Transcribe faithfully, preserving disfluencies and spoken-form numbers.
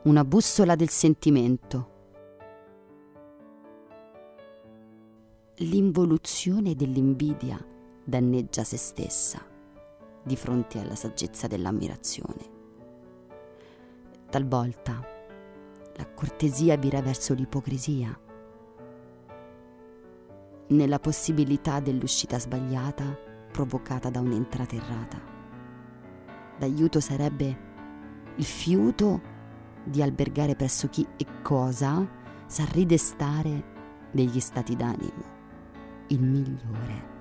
una bussola del sentimento. L'involuzione dell'invidia danneggia se stessa di fronte alla saggezza dell'ammirazione. Talvolta la cortesia vira verso l'ipocrisia. Nella possibilità dell'uscita sbagliata provocata da un'entrata errata. D'aiuto sarebbe il fiuto di albergare presso chi e cosa sa ridestare degli stati d'animo il migliore.